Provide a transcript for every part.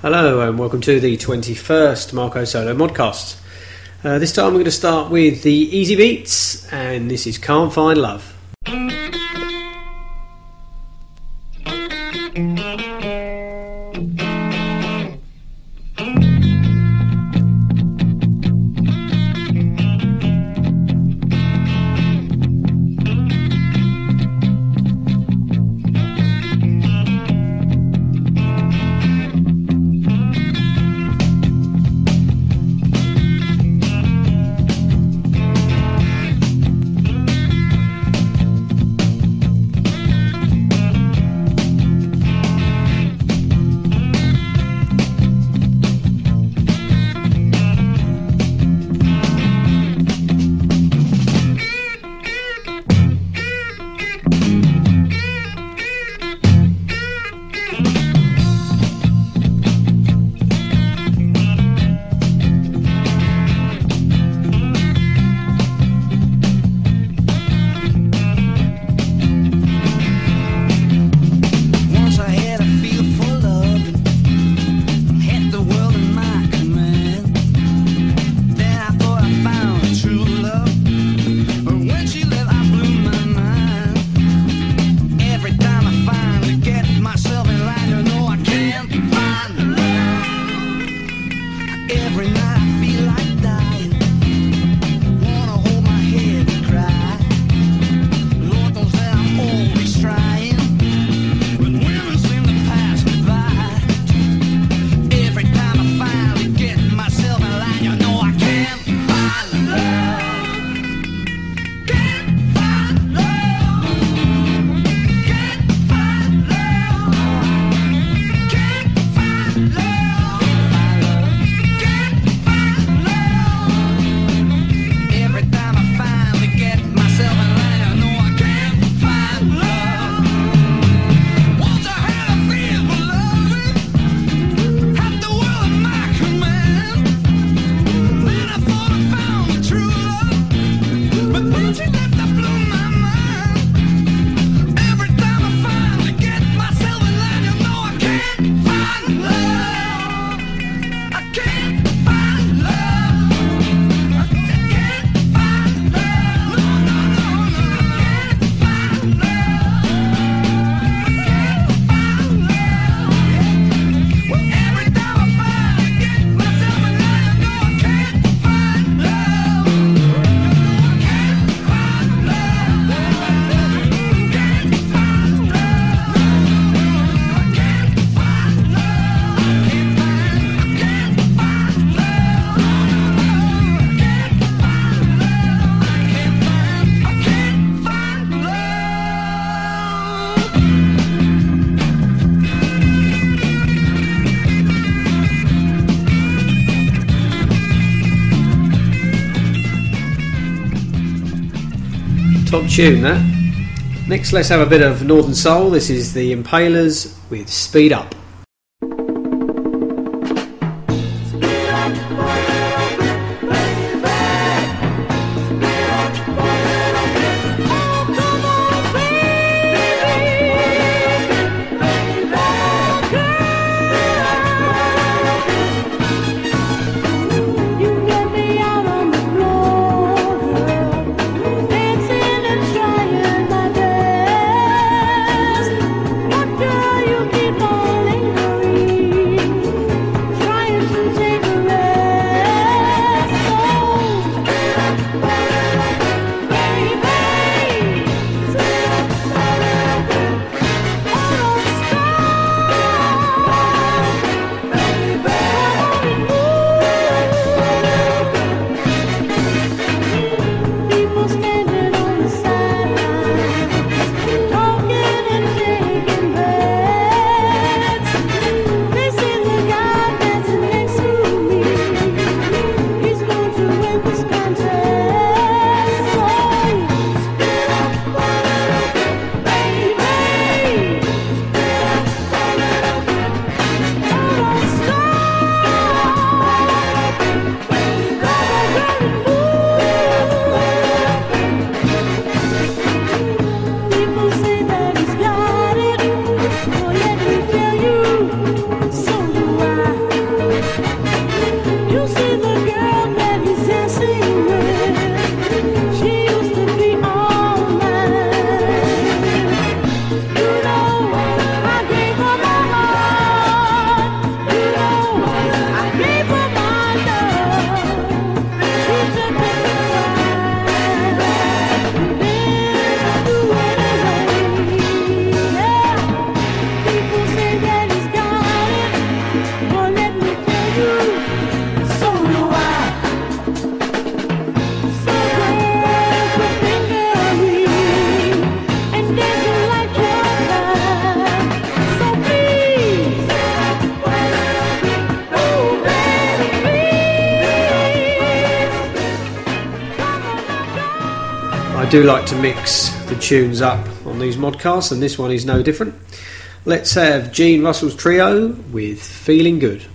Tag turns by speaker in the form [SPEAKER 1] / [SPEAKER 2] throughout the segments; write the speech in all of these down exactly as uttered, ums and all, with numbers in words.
[SPEAKER 1] Hello and welcome to the twenty-first Marco Solo Modcast. Uh, this time we're going to start with the Easy Beats, and this is Can't Find Love. Top tune, that. Next, let's have a bit of Northern Soul. This is the Impalers with Speed Up.
[SPEAKER 2] What do you keep on
[SPEAKER 1] do like to mix the tunes up on these modcasts, and this one is no different. Let's have Gene Russell's Trio with Feeling Good.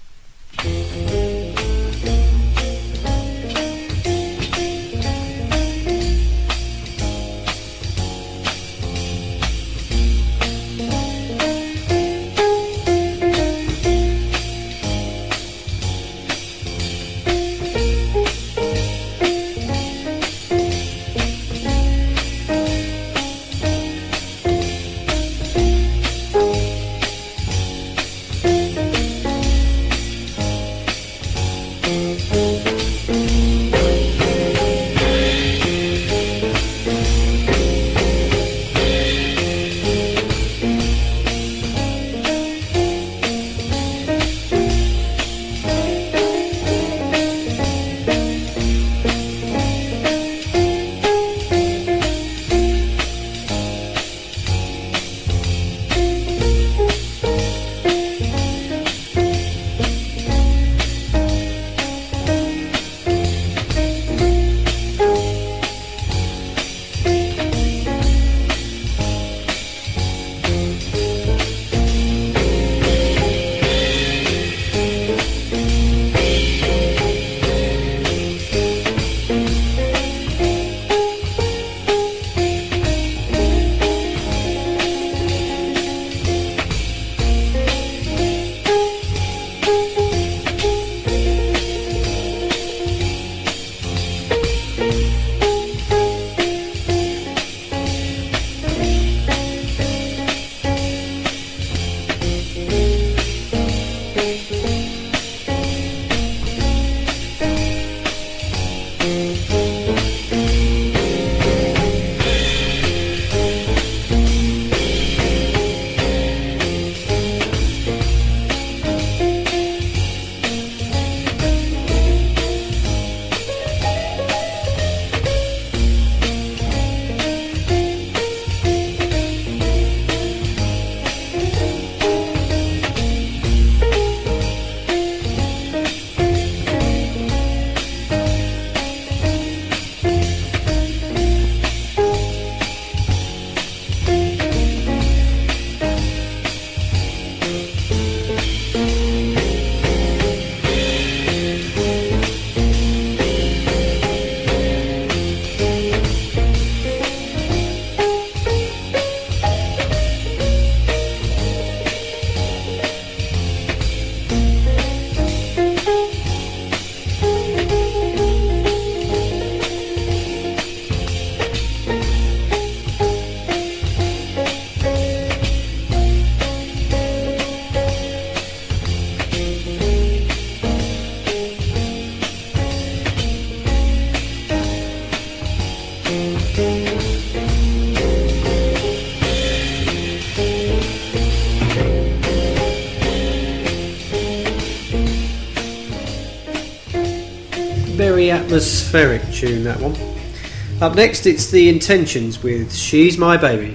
[SPEAKER 1] Very atmospheric tune, that one. Up next, it's The Intentions with She's My Baby.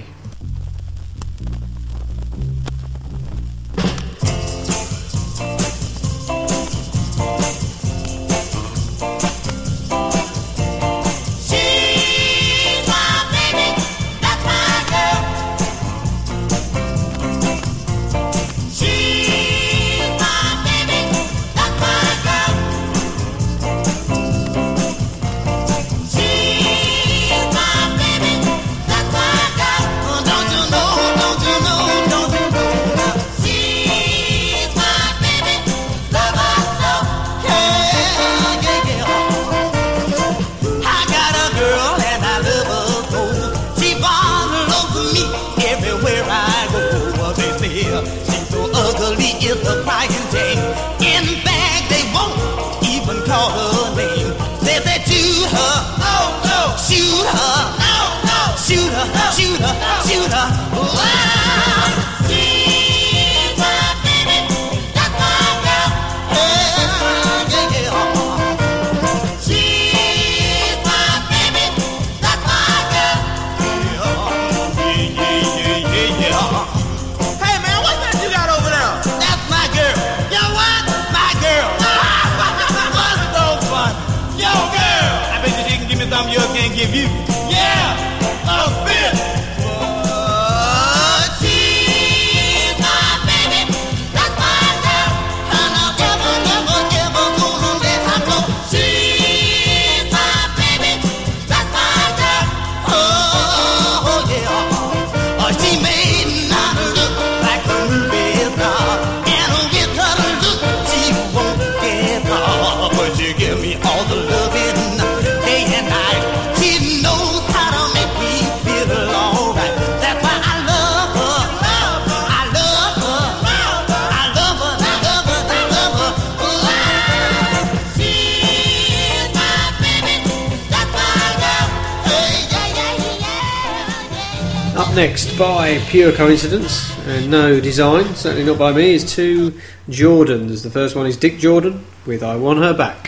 [SPEAKER 2] Give you, yeah.
[SPEAKER 1] Up next, by pure coincidence and no design, certainly not by me, is two Jordans. The first one is Dick Jordan with I Want Her Back.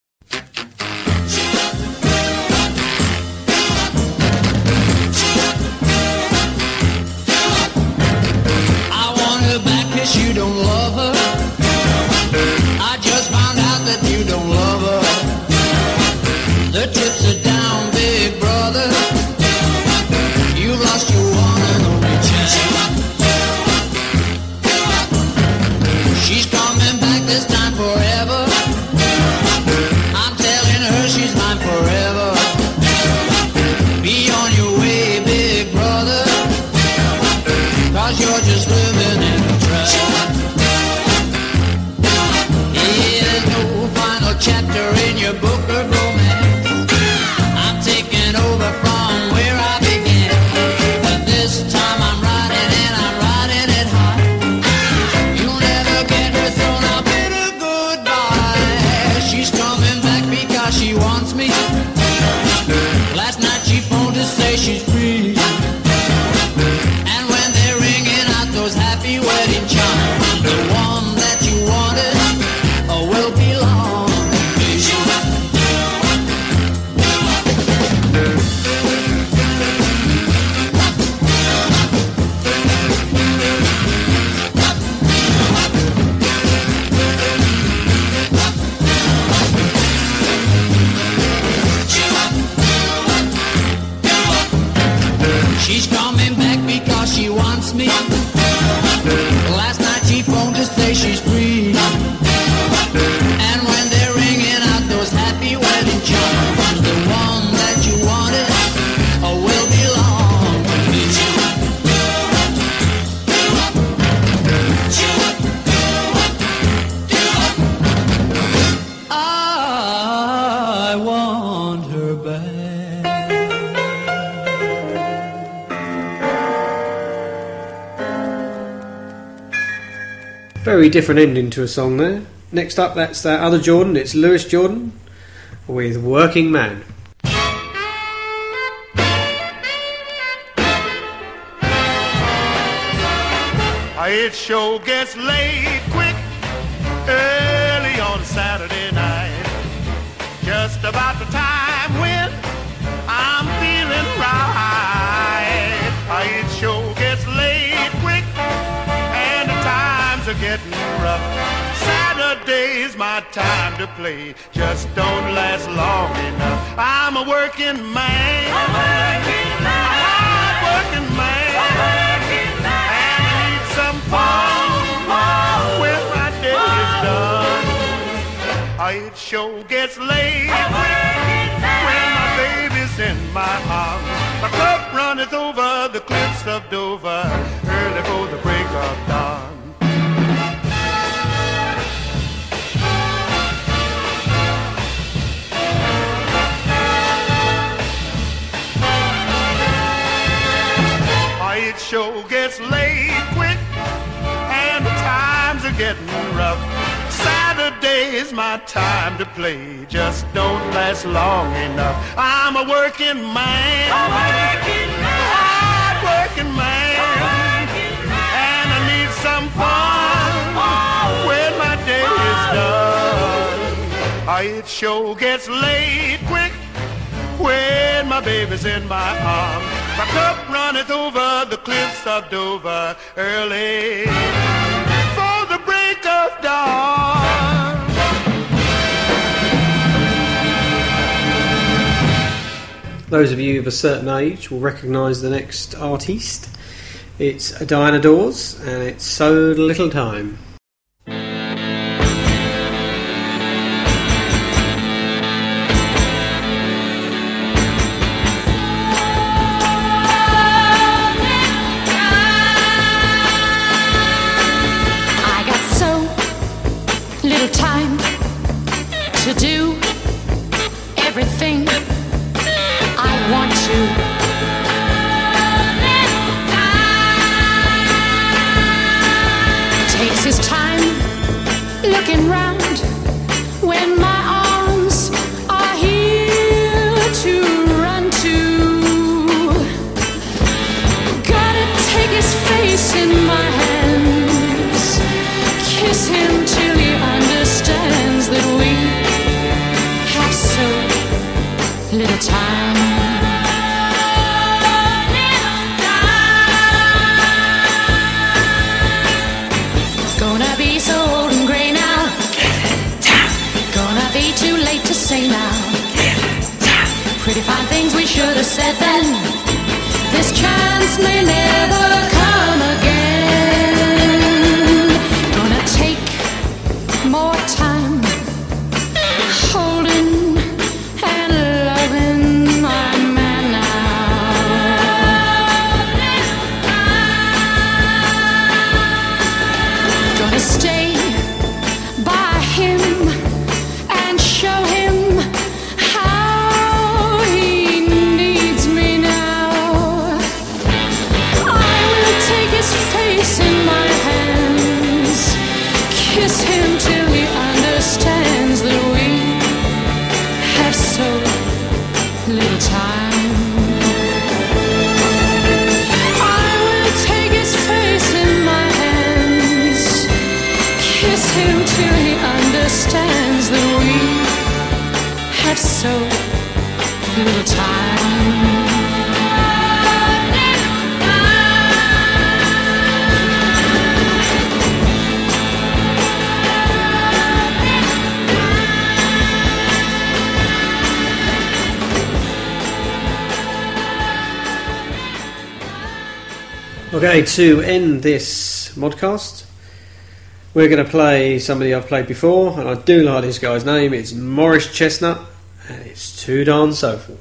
[SPEAKER 2] I want her back 'cause you don't love her. I just found out that you don't love her. The chips are down, big brother. You've lost your one and only chance. She's coming back this time forever. I'm telling her she's mine forever. Be on your way, big brother, 'cause you're just living in a trap. Yeah, there's no final chapter in your book of romance. I'm taking over from where I began. But this time I'm riding and I'm riding it hard. You'll never get her, so now bid her goodbye. She's coming back because she wants me. Last night she phoned to say she's free. And when they're ringing out those happy wedding chimes, the one that you wanted oh, will belong to me. She's coming back because she wants me. Last night she phoned to say she's free. And when they're ringing out those happy wedding chimes, the one that you wanted oh, will belong to me. I want her back.
[SPEAKER 1] Very different ending to a song there. Next up, that's that other Jordan. It's Lewis Jordan with Working Man.
[SPEAKER 3] It sure gets late quick early on Saturday night. Just about the time when I'm feeling right. It sure gets late quick and the times are getting rough. Saturday's my time to play, just don't last long enough. I'm a working man, a working man, a working man, a working man, and I need some fun when my day is done. It sure gets late when my baby's in my arms. My cup runneth over the cliffs of Dover early for the break of dawn. It sure gets late quick and the times are getting rough. Saturday's my time to play, just don't last long enough. I'm a working man, a working man, hard working man, a working man, and I need some fun oh, when my day is done. It sure gets late quick when my baby's in my arms. My cup runneth over the cliffs of Dover early for the break of dawn.
[SPEAKER 1] Those of you of a certain age will recognise the next artiste. It's Diana Dawes, and it's So Little Time.
[SPEAKER 4] Time to do everything I want to. Takes his time looking round when my arms are here to run to. Go more time holding and loving my man now. Gonna stay by him and show him how he needs me now. I will take his face in my hands, kiss him till he understands that we have so little time. I will take his face in my hands, kiss him till he understands that we have so little time.
[SPEAKER 1] Okay, to end this modcast, we're going to play somebody I've played before, and I do like this guy's name. It's Morris Chestnut, and it's Too Darn Soulful.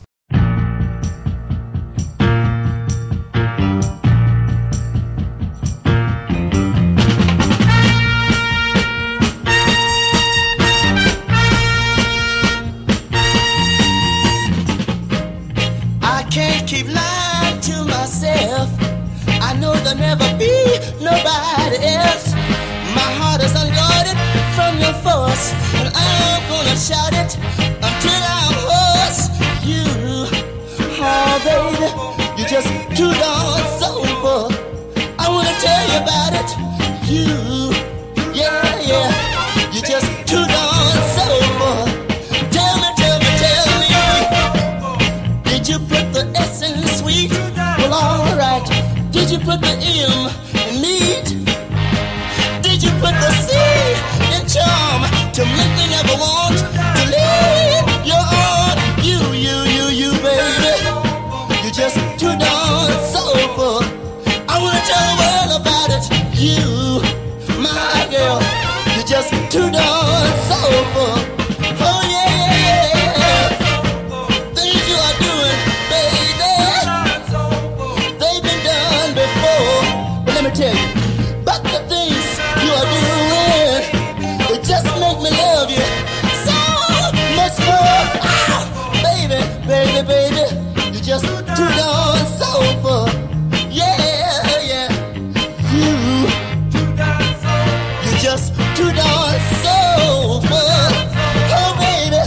[SPEAKER 5] I can't keep lying to myself. I know there'll never be nobody else. My heart is unguarded from your force, and I'm gonna shout it until I'm hoarse. You, oh baby, you're just too darn soulful. I wanna tell you about it. You, yeah, yeah, you're just too darn soulful. Tell me, tell me, tell me, did you put the S in sweet? Well, alright. Did you put the M in meat? Did you put the C in charm to make me never want to leave your arm? You, you, you, you, baby, you're just too darn soulful. I wanna tell the world about it. You, my girl, you're just too darn soulful. Oh yeah, things you are doing, baby, they've been done before. But let me tell you, but the things you are doing, they just make me love you so much more. Ah, baby, baby, baby, you're just too darn soulful. Yeah, yeah, you, you're just too darn soulful. Oh, baby,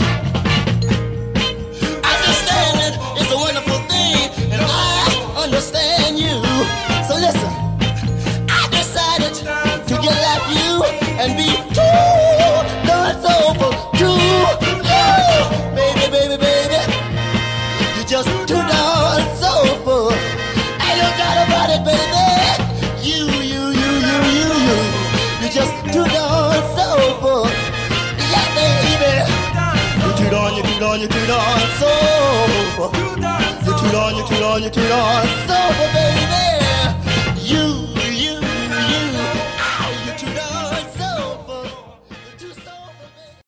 [SPEAKER 5] understanding is a wonderful thing, and I understand you. So listen, I decided to get like you and be too darn soulful. Too, oh, baby, baby, baby, you're just too darn soulful. Ain't no doubt about it, baby. You, you, you, you, you, you, you're just too darn soulful. Yeah, baby, you're too darn, you're too darn, you're too darn soulful. You're too darn, you're too darn, you're too darn soulful, baby.